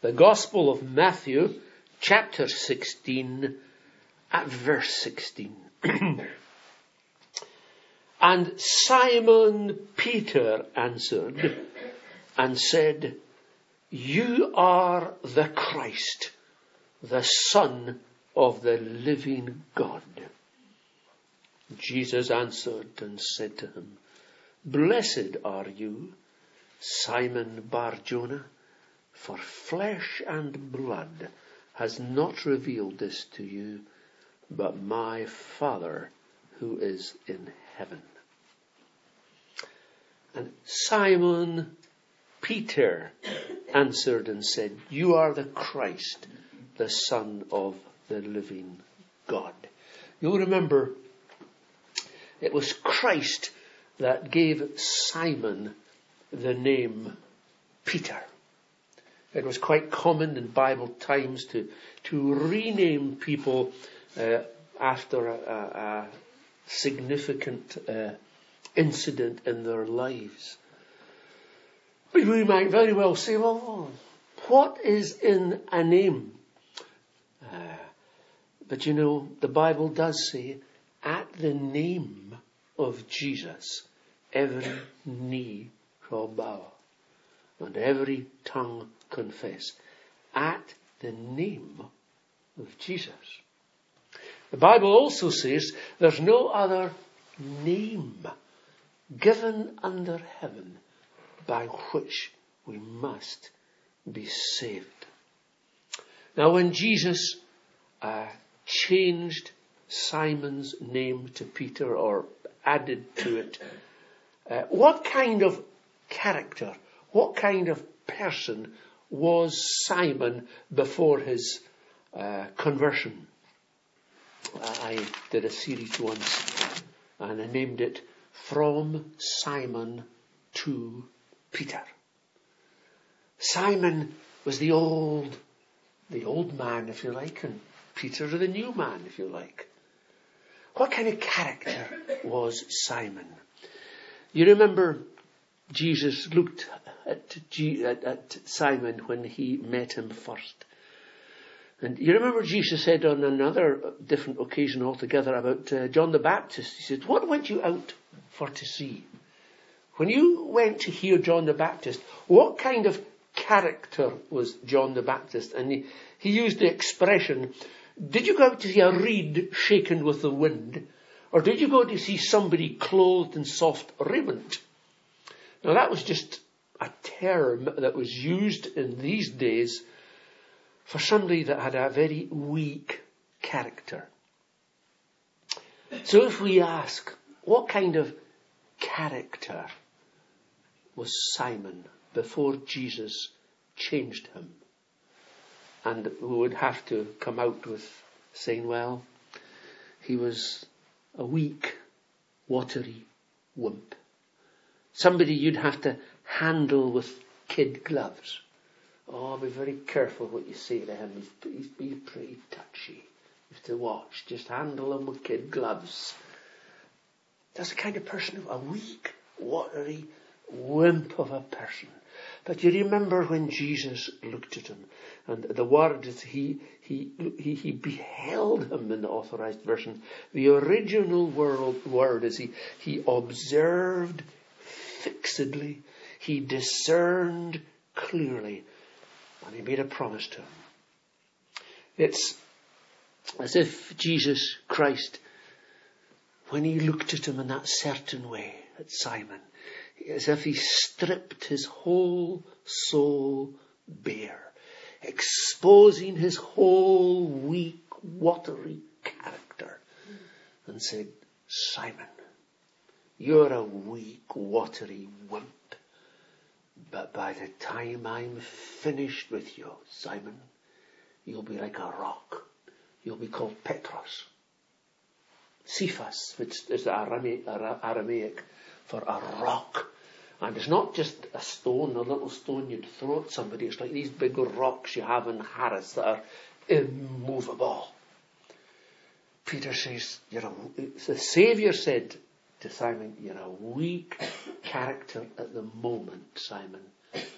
The Gospel of Matthew, chapter 16, at verse 16. And Simon Peter answered and said, You are the Christ, the Son of the living God. Jesus answered and said to him, Blessed are you, Simon Bar-Jonah, for flesh and blood has not revealed this to you, but my Father who is in heaven. And Simon Peter answered and said, You are the Christ, the Son of the living God. You'll remember it was Christ that gave Simon the name Peter. It was quite common in Bible times to rename people after a significant incident in their lives. But we might very well say, well, what is in a name? But you know, the Bible does say, at the name of Jesus, every knee shall bow and every tongue confess. At the name of Jesus. The Bible also says there's no other name given under heaven by which we must be saved. Now when Jesus changed Simon's name to Peter, or added to it, what kind of character, what kind of person was Simon before his conversion? I did a series once and I named it From Simon to Peter. Simon was the old man, if you like, and Peter the new man, if you like. What kind of character was Simon? You remember Jesus looked at Simon when he met him first. And you remember Jesus said on another different occasion altogether about John the Baptist. He said, What went you out for to see? When you went to hear John the Baptist, what kind of character was John the Baptist? And he used the expression, did you go out to see a reed shaken with the wind? Or did you go to see somebody clothed in soft raiment? Now that was just a term that was used in these days for somebody that had a very weak character. So if we ask, what kind of character was Simon before Jesus changed him? And we would have to come out with saying, well, he was a weak, watery wimp. Somebody you'd have to handle with kid gloves. Oh, be very careful what you say to him. He's pretty touchy. You have to watch. Just handle him with kid gloves. That's the kind of person, a weak, watery wimp of a person. But you remember when Jesus looked at him, and the word is he beheld him in the Authorized Version. The original word is he observed fixedly, he discerned clearly, and he made a promise to him. It's as if Jesus Christ, when he looked at him in that certain way, at Simon, as if he stripped his whole soul bare, exposing his whole weak, watery character, and said, Simon, you're a weak, watery wimp, but by the time I'm finished with you, Simon, you'll be like a rock. You'll be called Petros. Cephas, which is Aramaic for a rock. And it's not just a stone, a little stone you'd throw at somebody. It's like these big rocks you have in Harris that are immovable. Peter says, the Saviour said to Simon, you're a weak character at the moment, Simon.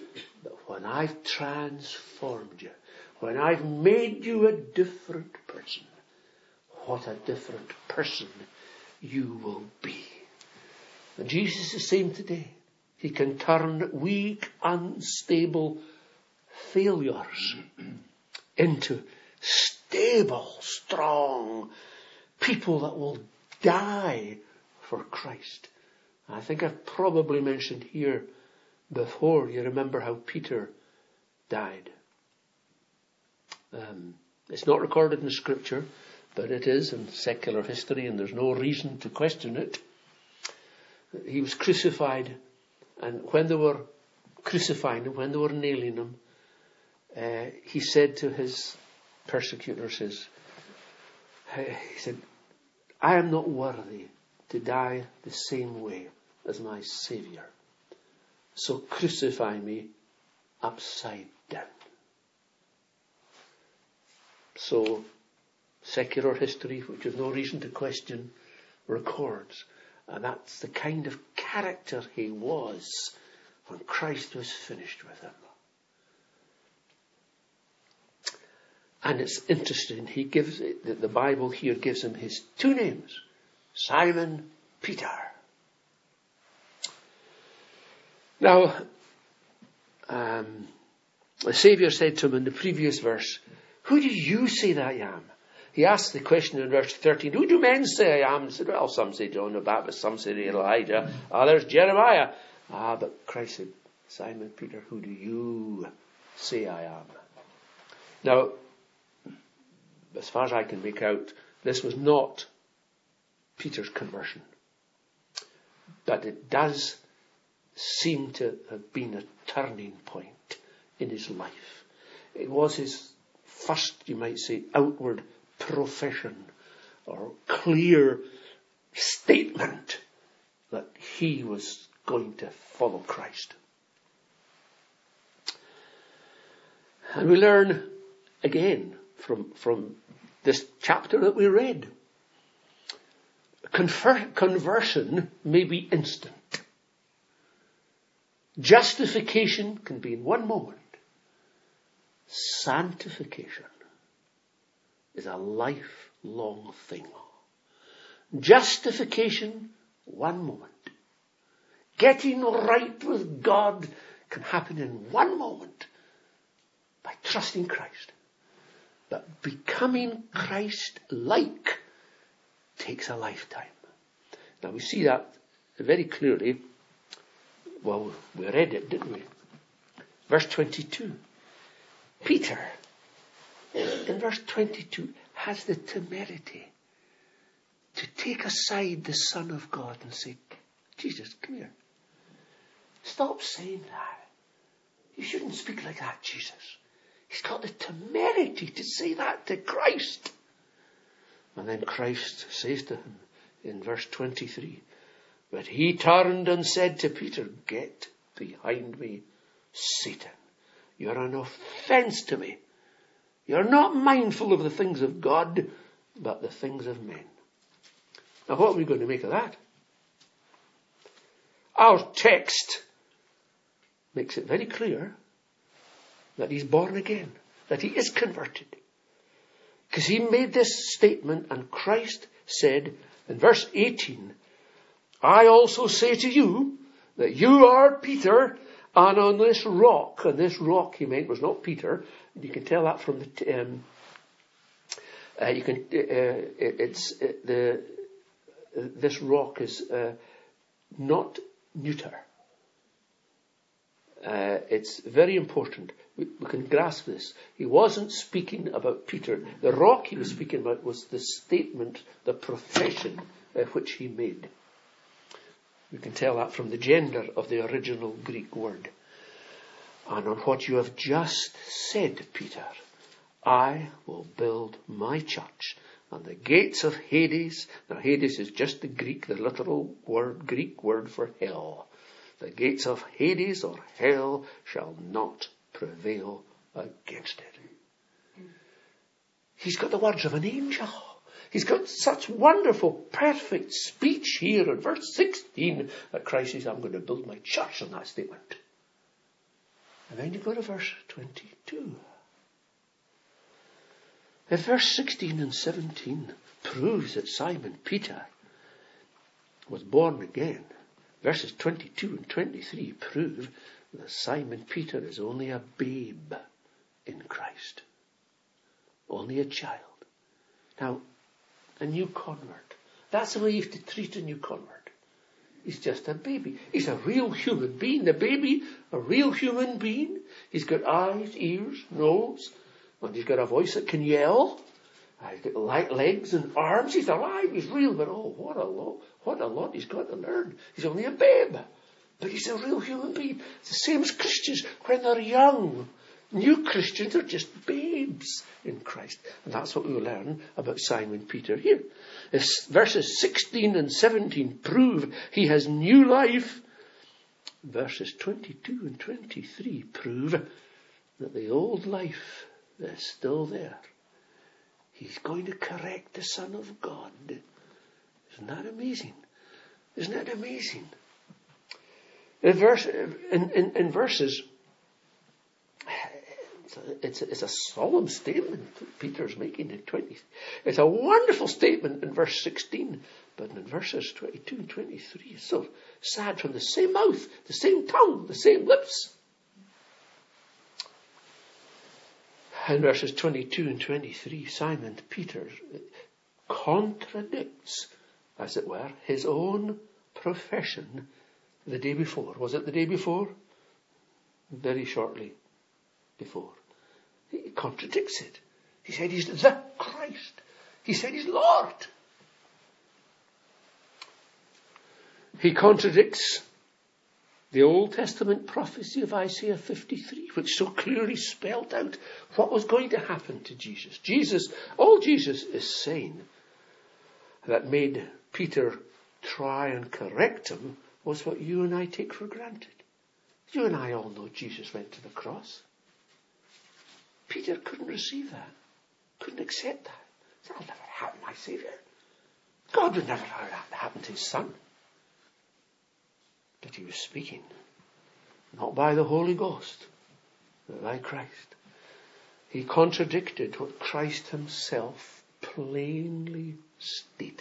that when I've transformed you, when I've made you a different person, what a different person you will be. And Jesus is the same today. He can turn weak, unstable failures into stable, strong people that will die for Christ. I think I've probably mentioned here before, you remember how Peter died. It's not recorded in the scripture, but it is in secular history, and there's no reason to question it. He was crucified, and when they were crucifying him, when they were nailing him, he said to his persecutors, he said, I am not worthy to die the same way as my Saviour. So crucify me upside down. So secular history, which has no reason to question, records. And that's the kind of character he was when Christ was finished with him. And it's interesting, the Bible here gives him his two names, Simon Peter. Now, the Saviour said to him in the previous verse, who do you say that I am? He asked the question in verse 13, who do men say I am? He said, well, some say John the Baptist, some say Elijah, others Jeremiah. But Christ said, Simon Peter, who do you say I am? Now, as far as I can make out, this was not Peter's conversion. But it does seem to have been a turning point in his life. It was his first, you might say, outward profession or clear statement that he was going to follow Christ. And we learn again from this chapter that we read, conversion may be instant. Justification can be in one moment. Sanctification is a lifelong thing. Justification, one moment. Getting right with God can happen in one moment by trusting Christ. But becoming Christ-like takes a lifetime. Now we see that very clearly. Well, we read it, didn't we? Verse 22. Peter, in verse 22, has the temerity to take aside the Son of God and say, Jesus, come here. Stop saying that. You shouldn't speak like that, Jesus. He's got the temerity to say that to Christ. And then Christ says to him in verse 23, but he turned and said to Peter, get behind me, Satan. You're an offense to me. You're not mindful of the things of God, but the things of men. Now what are we going to make of that? Our text makes it very clear that he's born again, that he is converted. Because he made this statement and Christ said in verse 18, I also say to you that you are Peter, and on this rock, and this rock he meant was not Peter. You can tell that from this rock is not neuter. It's very important. We can grasp this. He wasn't speaking about Peter. The rock he was speaking about was the statement, the profession which he made. We can tell that from the gender of the original Greek word. And on what you have just said, Peter, I will build my church, and the gates of Hades. Now Hades is just the literal word, Greek word for hell. The gates of Hades or hell shall not prevail against it. He's got the words of an angel. He's got such wonderful, perfect speech here in verse 16 that Christ says, I'm going to build my church on that statement. And then you go to verse 22. If verse 16 and 17 proves that Simon Peter was born again, verses 22 and 23 prove that Simon Peter is only a babe in Christ. Only a child. Now, a new convert. That's the way you have to treat a new convert. He's just a baby. He's a real human being. The baby, a real human being. He's got eyes, ears, nose, and he's got a voice that can yell. He's got light legs and arms. He's alive. He's real. But what a lot he's got to learn. He's only a babe. But he's a real human being. It's the same as Christians when they're young. New Christians are just babes in Christ. And that's what we learn about Simon Peter here. If verses 16 and 17 prove he has new life, verses 22 and 23 prove that the old life is still there. He's going to correct the Son of God. Isn't that amazing? Isn't that amazing? In verses, it's a solemn statement that Peter's making in 20. It's a wonderful statement in verse 16, but in verses 22 and 23, it's so sad. From the same mouth, the same tongue, the same lips. In verses 22 and 23, Simon Peter contradicts, as it were, his own profession the day before. Was it the day before? Very shortly before. He contradicts it. He said he's the Christ. He said he's Lord. He contradicts the Old Testament prophecy of Isaiah 53, which so clearly spelled out what was going to happen to Jesus. All Jesus is saying that made Peter try and correct him was what you and I take for granted. You and I all know Jesus went to the cross. Peter couldn't receive that. Couldn't accept that. That'll never happen, my Saviour. God would never allow that to happen to his Son. But he was speaking, not by the Holy Ghost, but by Christ. He contradicted what Christ himself plainly stated.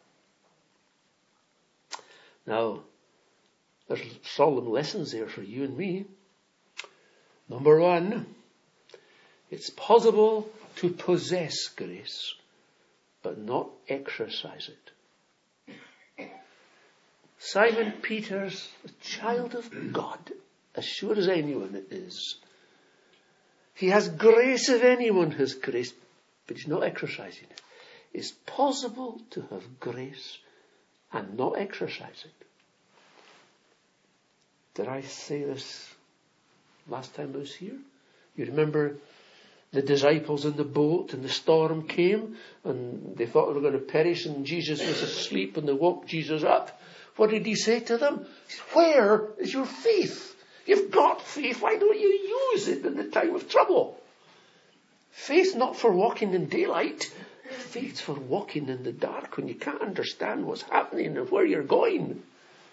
Now, there's solemn lessons there for you and me. Number one, it's possible to possess grace, but not exercise it. Simon Peter's a child of God, as sure as anyone it is. He has grace if anyone has grace, but he's not exercising it. It's possible to have grace and not exercise it. Did I say this last time I was here? You remember the disciples in the boat and the storm came and they thought they were going to perish and Jesus was asleep and they woke Jesus up. What did he say to them? He said, where is your faith? You've got faith. Why don't you use it in the time of trouble? Faith not for walking in daylight. Faith's for walking in the dark when you can't understand what's happening and where you're going.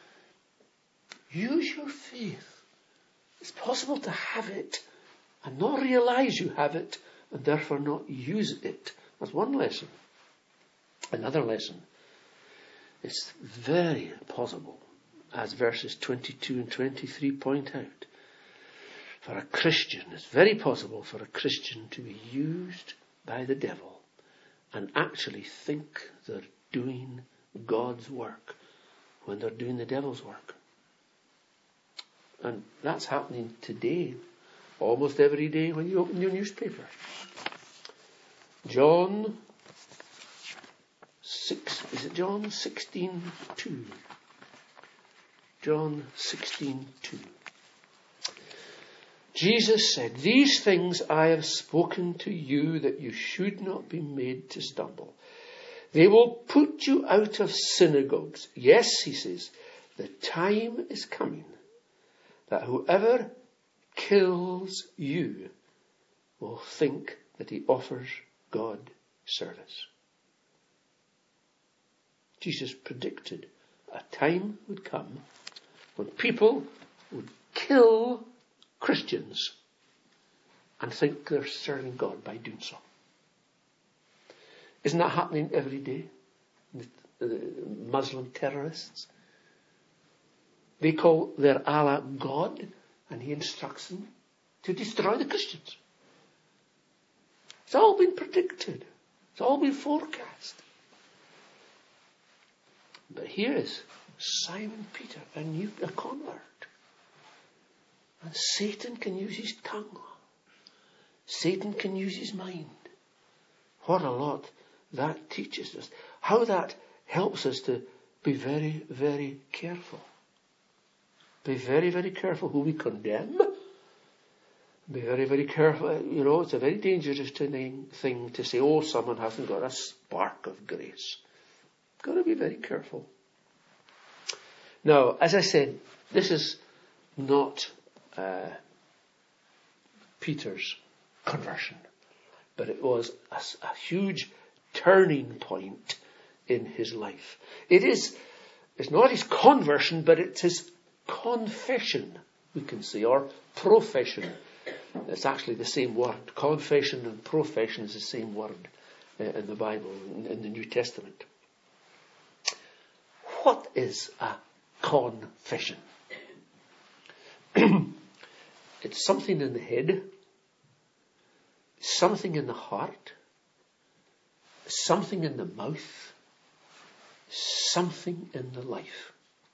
Use your faith. It's possible to have it and not realize you have it and therefore not use it. That's one lesson. Another lesson. It's very possible, as verses 22 and 23 point out, for a Christian, it's very possible for a Christian to be used by the devil and actually think they're doing God's work when they're doing the devil's work. And that's happening today, almost every day when you open your newspaper. John 16:2. John 16:2. Jesus said, these things I have spoken to you that you should not be made to stumble. They will put you out of synagogues. Yes, he says, the time is coming that whoever kills you will think that he offers God service. Jesus predicted a time would come when people would kill Christians and think they're serving God by doing so. Isn't that happening every day? The Muslim terrorists. They call their Allah God, and he instructs them to destroy the Christians. It's all been predicted. It's all been forecast. But here is Simon Peter, a convert. And Satan can use his tongue. Satan can use his mind. What a lot that teaches us. How that helps us to be very, very careful. Be very, very careful who we condemn. Be very, very careful. You know, it's a very dangerous thing to say, oh, someone hasn't got a spark of grace. Got to be very careful. Now, as I said, this is not Peter's conversion, but it was a huge turning point in his life. It's not his conversion, but it's his confession, we can say, or profession. It's actually the same word. Confession and profession is the same word in the Bible, in the New Testament. What is a confession? It's something in the head, something in the heart, something in the mouth, something in the life.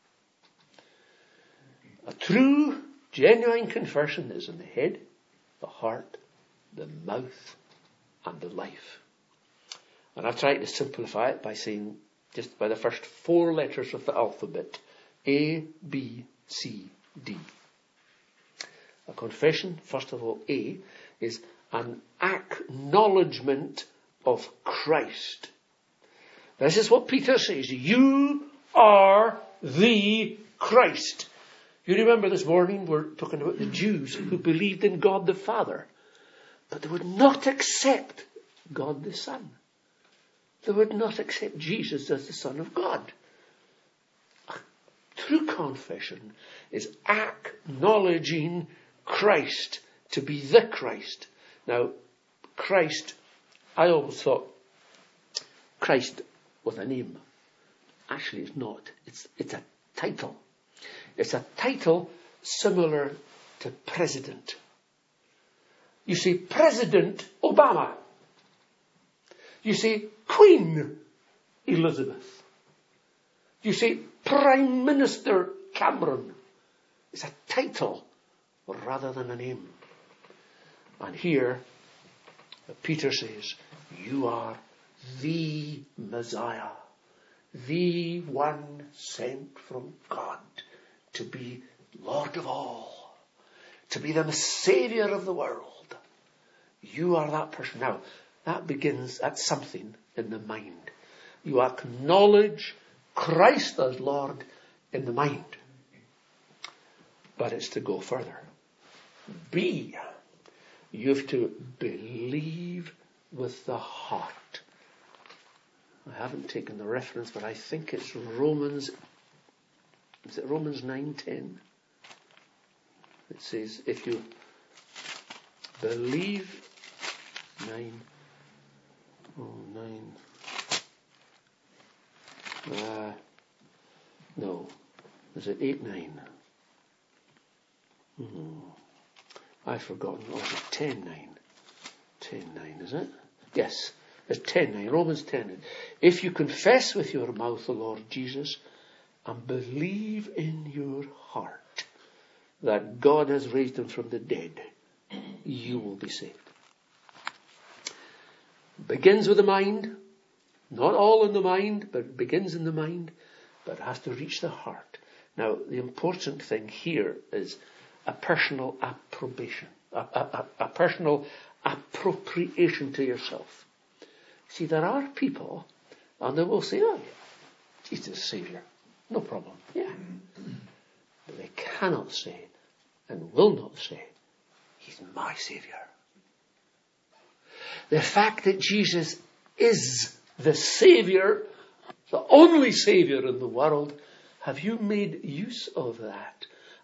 A true, genuine conversion is in the head, the heart, the mouth, and the life. And I've tried to simplify it by saying just by the first 4 letters of the alphabet. A, B, C, D. A confession, first of all, A, is an acknowledgement of Christ. This is what Peter says. You are the Christ. You remember this morning we're talking about the Jews who believed in God the Father, but they would not accept God the Son. They would not accept Jesus as the Son of God. True confession is acknowledging Christ to be the Christ. Now, Christ, I always thought Christ was a name. Actually, it's not. It's a title. It's a title similar to president. You say President Obama. You say Queen Elizabeth. You say Prime Minister Cameron. It's a title rather than a name. And here, Peter says, you are the Messiah, the one sent from God to be Lord of all, to be the Saviour of the world. You are that person. Now, that begins at something in the mind. You acknowledge Christ as Lord in the mind. But it's to go further. B, you have to believe with the heart. I haven't taken the reference, but I think it's Romans 9:10? It says, if you believe, 9, no, is it 8:9? I've forgotten. Oh, it's 10:9. 10:9, is it? Yes, it's 10:9. Romans 10. If you confess with your mouth the Lord Jesus and believe in your heart that God has raised him from the dead, you will be saved. Begins with the mind. Not all in the mind, but it begins in the mind, but it has to reach the heart. Now, the important thing here is a personal approbation, a personal appropriation to yourself. See, there are people, and they will say, oh, yeah, Jesus is Saviour. No problem. Yeah. But they cannot say, and will not say, he's my Saviour. The fact that Jesus is the Saviour, the only Saviour in the world, have you made use of that and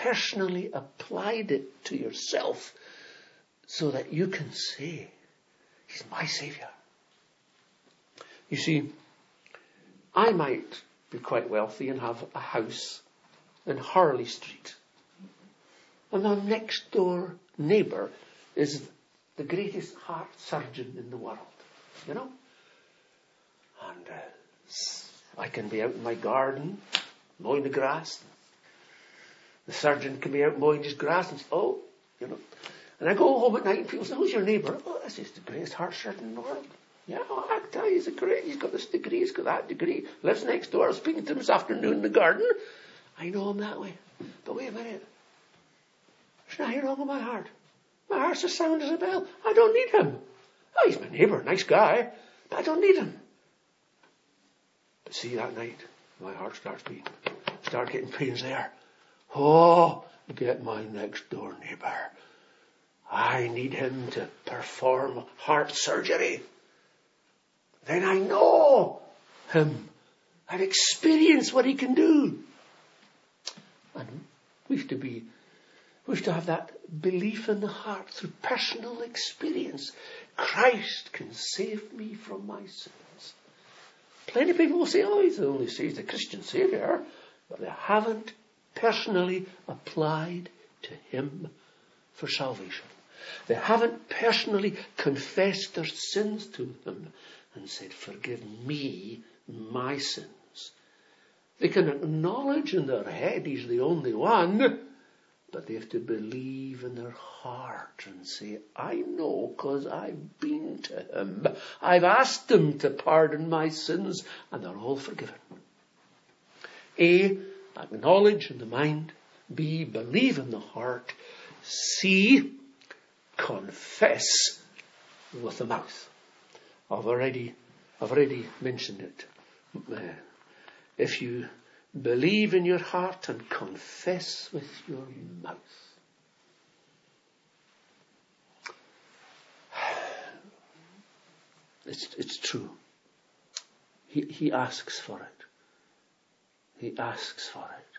personally applied it to yourself so that you can say, he's my Saviour. You see, I might be quite wealthy and have a house in Harley Street. And my next door neighbour is the greatest heart surgeon in the world, you know. And I can be out in my garden, mowing the grass. The surgeon can be out mowing his grass and say, oh, you know. And I go home at night and people say, who's your neighbour? Oh, this is the greatest heart surgeon in the world. Yeah, I tell you, he's got this degree, he's got that degree, lives next door, I was speaking to him this afternoon in the garden. I know him that way. But wait a minute. There's nothing wrong with my heart. My heart's as sound as a bell. I don't need him. Oh, he's my neighbour, nice guy, but I don't need him. But see, that night, my heart starts beating. Start getting pains there. Oh, get my next door neighbour. I need him to perform heart surgery. Then I know him. I've experienced what he can do. And we have to have that belief in the heart through personal experience. Christ can save me from my sins. Plenty of people will say, oh, he's the Christian Saviour. But they haven't personally applied to him for salvation. They haven't personally confessed their sins to him and said, forgive me my sins. They can acknowledge in their head he's the only one, but they have to believe in their heart and say, I know because I've been to him. I've asked him to pardon my sins and they're all forgiven. A, acknowledge in the mind. B, believe in the heart. C, confess with the mouth. I've already mentioned it. If you believe in your heart and confess with your mouth. It's true. He asks for it. He asks for it.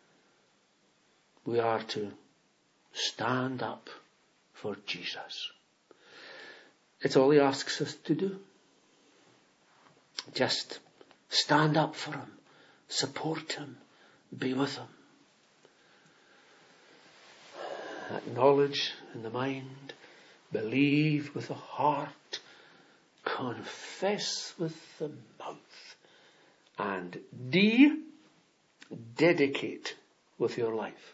We are to stand up for Jesus. It's all he asks us to do. Just stand up for him. Support him. Be with him. Acknowledge in the mind. Believe with the heart. Confess with the mouth. And D, dedicate with your life.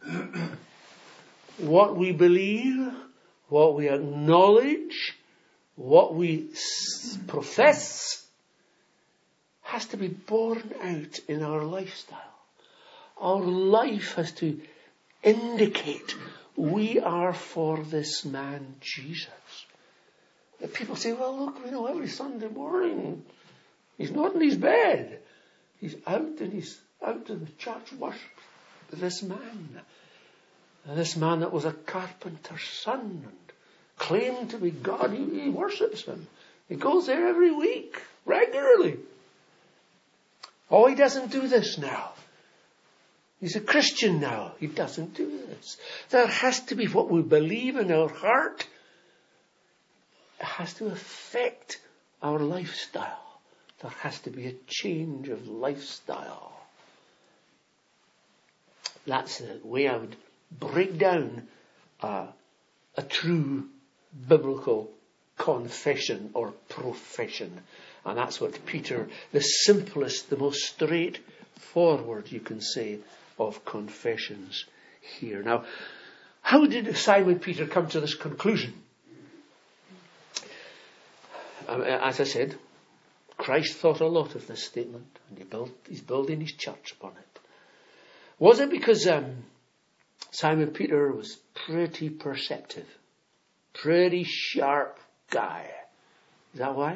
What we believe, what we acknowledge, what we profess has to be borne out in our lifestyle. Our life has to indicate we are for this man Jesus. People say, well, look, every Sunday morning he's not in his bed. He's out and he's out in the church worship. This man that was a carpenter's son and claimed to be God, he worships him. He goes there every week, regularly. Oh, he doesn't do this now. He's a Christian now. He doesn't do this. There has to be what we believe in our heart. It has to affect our lifestyle. There has to be a change of lifestyle. That's the way I would break down a true biblical confession or profession. And that's what Peter, the simplest, the most straightforward, you can say, of confessions here. Now, how did Simon Peter come to this conclusion? As I said, Christ thought a lot of this statement, and he's building his church upon it. Was it because Simon Peter was pretty perceptive, pretty sharp guy? Is that why?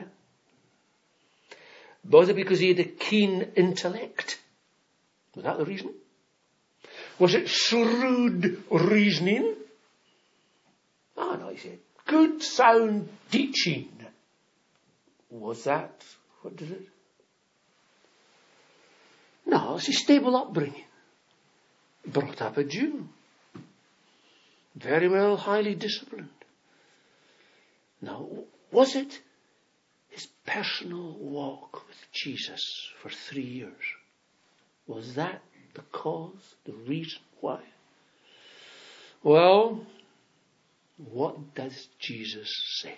Was it because he had a keen intellect? Was that the reason? Was it shrewd reasoning? Oh no, he said, good sound teaching. Was that what did it? No, it's a stable upbringing. brought up a Jew. Very well, highly disciplined. Now, was it his personal walk with Jesus for 3 years? Was that the cause, the reason why? Well, what does Jesus say?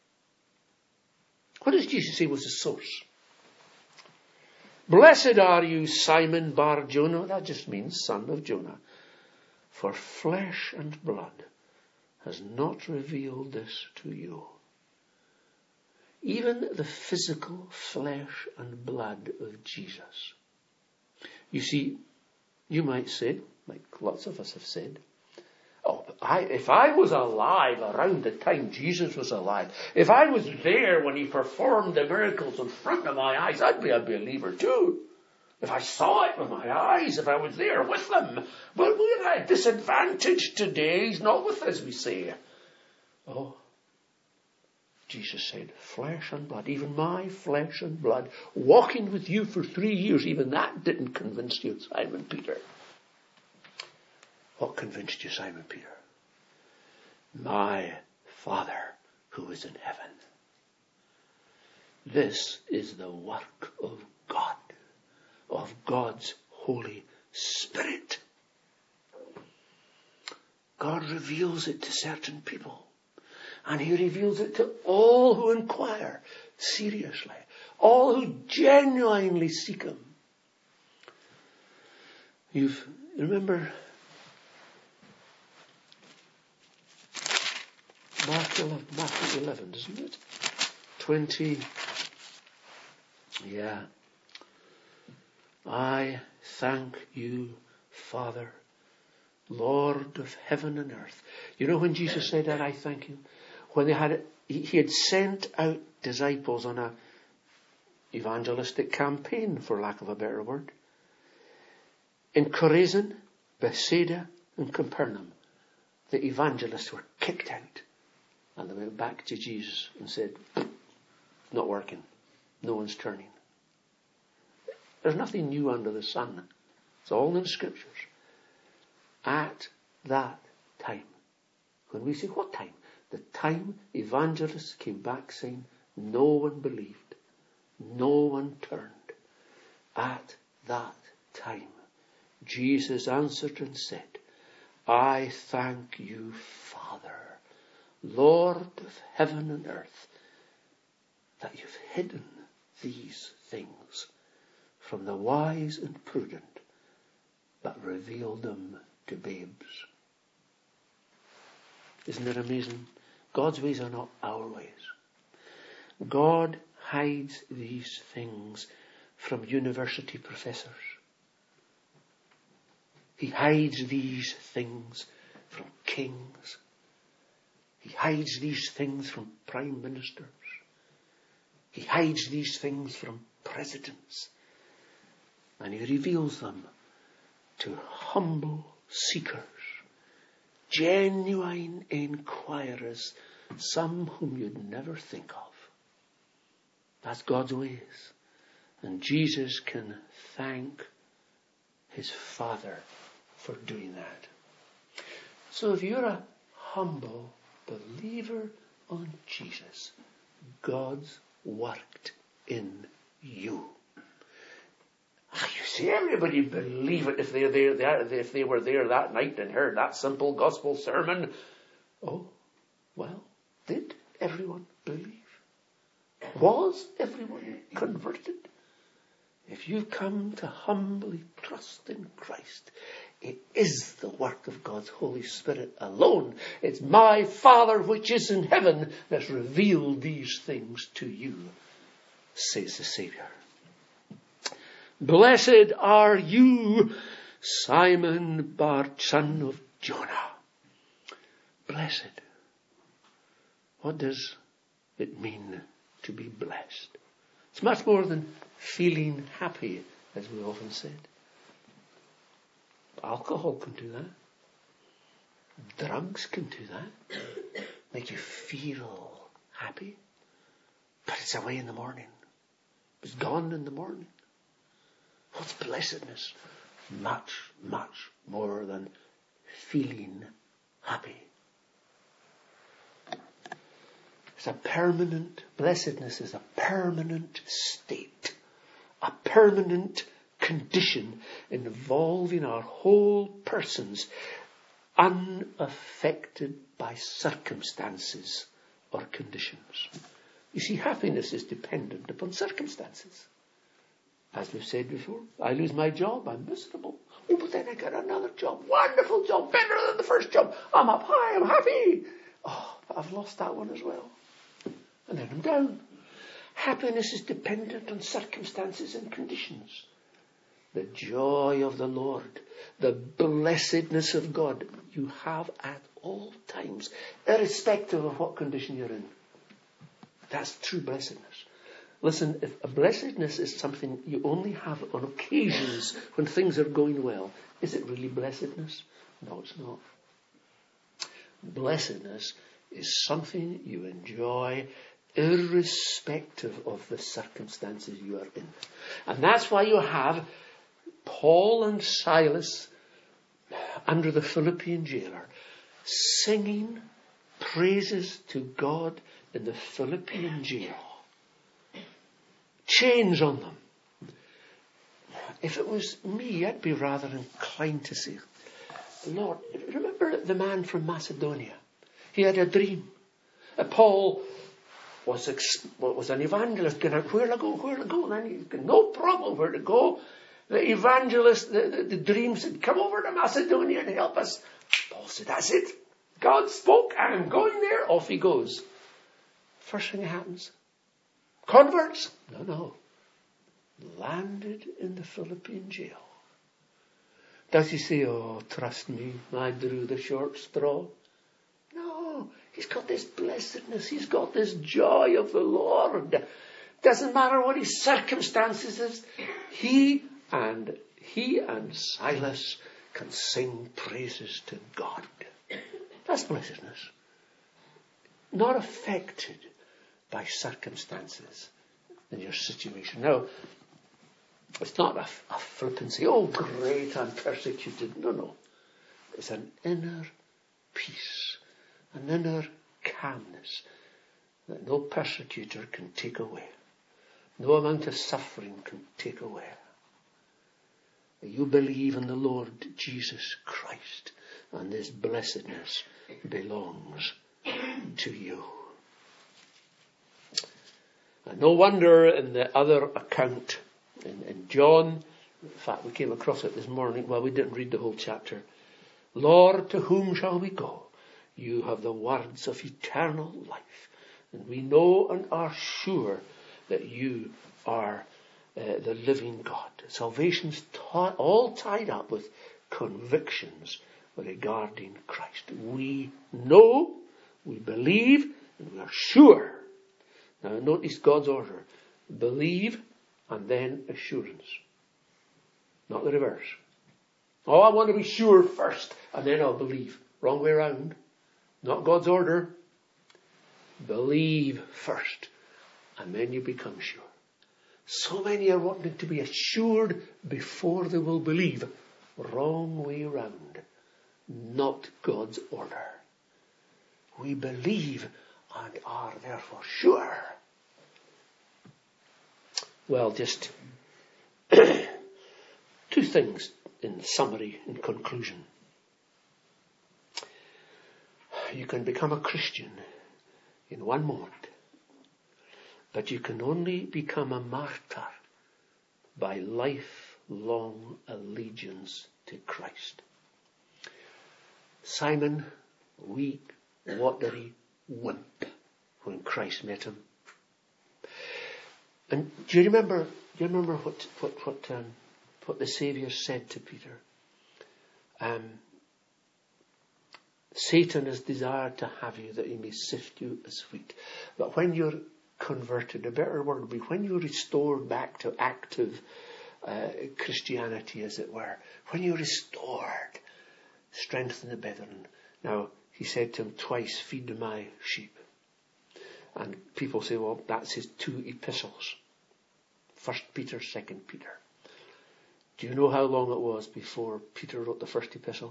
What does Jesus say was the source? Blessed are you, Simon Bar-Jonah. That just means son of Jonah. For flesh and blood has not revealed this to you. Even the physical flesh and blood of Jesus. You see, you might say, like lots of us have said, if I was alive around the time Jesus was alive, if I was there when he performed the miracles in front of my eyes, I'd be a believer too. If I saw it with my eyes, if I was there with them. But we're at a disadvantage today. He's not with us, we say. Oh, Jesus said, flesh and blood, even my flesh and blood, walking with you for 3 years, even that didn't convince you, Simon Peter. What convinced you, Simon Peter? My Father who is in heaven. This is the work of God, of God's Holy Spirit. God reveals it to certain people. And he reveals it to all who inquire seriously. All who genuinely seek him. Remember Matthew 11, isn't it? 20. Yeah. I thank you, Father, Lord of heaven and earth. You know when Jesus said that, I thank you? When he had sent out disciples on a evangelistic campaign, for lack of a better word. In Chorazin, Bethsaida, and Capernaum, the evangelists were kicked out. And they went back to Jesus and said, not working. No one's turning. There's nothing new under the sun. It's all in the scriptures. At that time. When we say what time? The time evangelists came back saying, no one believed. No one turned. At that time, Jesus answered and said, I thank you, Father, Lord of heaven and earth, that you've hidden these things from the wise and prudent, but revealed them to babes. Isn't it amazing? God's ways are not our ways. God hides these things from university professors. He hides these things from kings. He hides these things from prime ministers. He hides these things from presidents. And he reveals them to humble seekers, genuine inquirers, some whom you'd never think of. That's God's ways. And Jesus can thank his Father for doing that. So if you're a humble believer on Jesus, God's worked in you. You see, everybody believe it if they were there that night and heard that simple gospel sermon. Oh, well, did everyone believe? Was everyone converted? If you come to humbly trust in Christ, it is the work of God's Holy Spirit alone. It's my Father which is in heaven that's revealed these things to you, says the Saviour. Blessed are you, Simon Bar, son of Jonah. Blessed. What does it mean to be blessed? It's much more than feeling happy, as we often said. Alcohol can do that. Drugs can do that. Make you feel happy. But it's away in the morning. It's gone in the morning. What's blessedness? much, much more than feeling happy. It's a permanent, blessedness is a permanent state, a permanent condition involving our whole persons, unaffected by circumstances or conditions. You see, happiness is dependent upon circumstances. As we've said before, I lose my job, I'm miserable. Oh, but then I get another job, wonderful job, better than the first job. I'm up high, I'm happy. Oh, but I've lost that one as well. And then I'm down. Happiness is dependent on circumstances and conditions. The joy of the Lord, the blessedness of God, you have at all times, irrespective of what condition you're in. That's true blessedness. Listen, if a blessedness is something you only have on occasions when things are going well, is it really blessedness? No, it's not. Blessedness is something you enjoy irrespective of the circumstances you are in. And that's why you have Paul and Silas under the Philippian jailer singing praises to God in the Philippian jail. Chains on them. If it was me, I'd be rather inclined to say, Lord, remember the man from Macedonia? He had a dream. Paul was an evangelist going out, where to go? And then he's no problem where to go. The evangelist, the dream said, come over to Macedonia and help us. Paul said, that's it. God spoke, I'm going there. Off he goes. First thing that happens, converts? No. Landed in the Philippian jail. Does he say, oh, trust me, I drew the short straw? No, he's got this blessedness. He's got this joy of the Lord. Doesn't matter what his circumstances is. He and Silas can sing praises to God. That's blessedness. Not affected by circumstances in your situation. Now, it's not a flippancy. Oh, great, I'm persecuted. No. It's an inner peace, an inner calmness that no persecutor can take away. No amount of suffering can take away. You believe in the Lord Jesus Christ, and this blessedness belongs to you. And no wonder in the other account, in John, in fact we came across it this morning, well we didn't read the whole chapter. Lord, to whom shall we go? You have the words of eternal life. And we know and are sure that you are the living God. Salvation's all tied up with convictions regarding Christ. We know, we believe, and we are sure. Now notice God's order. Believe and then assurance. Not the reverse. Oh, I want to be sure first and then I'll believe. Wrong way around. Not God's order. Believe first and then you become sure. So many are wanting to be assured before they will believe. Wrong way around. Not God's order. We believe and are therefore sure. Well, just two things in summary, in conclusion. You can become a Christian in one moment, but you can only become a martyr by lifelong allegiance to Christ. Simon, weak, watery wimp when Christ met him. And do you remember what the Saviour said to Peter? Satan has desired to have you that he may sift you as wheat. But when you're converted, a better word would be when you're restored back to active Christianity, as it were. When you're restored, strengthen the brethren. Now, he said to him twice, feed my sheep. And people say, well, that's his two epistles. 1 Peter, 2 Peter. Do you know how long it was before Peter wrote the first epistle?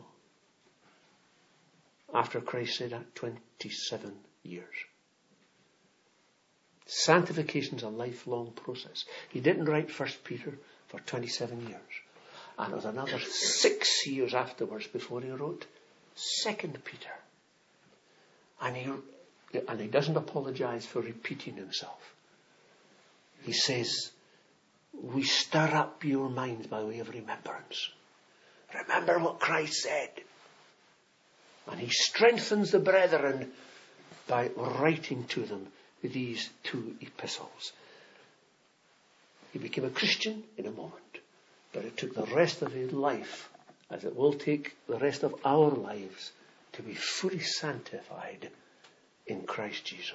After Christ said that, 27 years. Sanctification is a lifelong process. He didn't write 1 Peter for 27 years. And it was another 6 years afterwards before he wrote 2 Peter. And he doesn't apologize for repeating himself. He says, we stir up your minds by way of remembrance. Remember what Christ said. And he strengthens the brethren by writing to them these 2 epistles. He became a Christian in a moment, but it took the rest of his life, as it will take the rest of our lives, to be fully sanctified in Christ Jesus.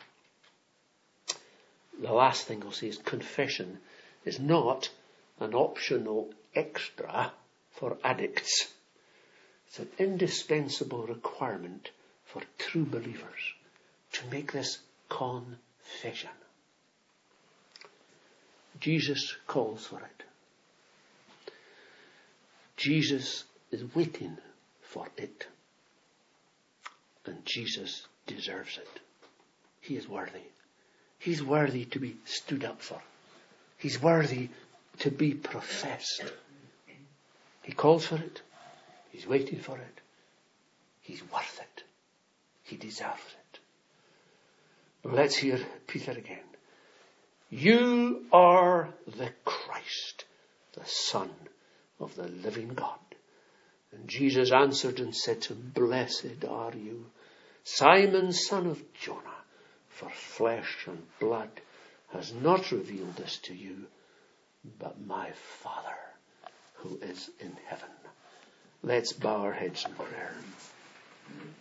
The last thing I'll say is confession is not an optional extra for addicts. It's an indispensable requirement for true believers to make this confession. Jesus calls for it. Jesus is waiting for it. And Jesus deserves it. He is worthy. He's worthy to be stood up for. He's worthy to be professed. He calls for it. He's waiting for it. He's worth it. He deserves it. Let's hear Peter again. You are the Christ, the Son of the living God. And Jesus answered and said to him, Blessed are you, Simon, son of Jonah, for flesh and blood has not revealed this to you, but my Father who is in heaven. Let's bow our heads in prayer.